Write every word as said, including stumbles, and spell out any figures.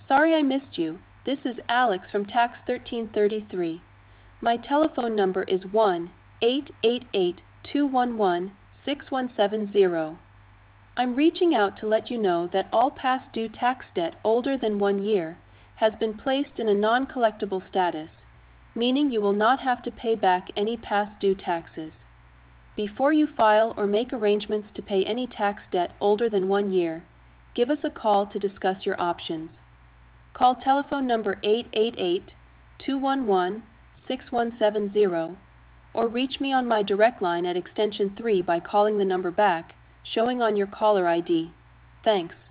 Sorry I missed you. This is Alex from Tax thirteen thirty-three. My telephone number is one eight eight eight, two one one, six one seven zero. I'm reaching out to let you know that all past due tax debt older than one year has been placed in a non-collectible status, meaning you will not have to pay back any past due taxes. Before you file or make arrangements to pay any tax debt older than one year, give us a call to discuss your options. Call telephone number eight eight eight, two one one, six one seven zero or reach me on my direct line at extension three by calling the number back, showing on your caller I D. Thanks.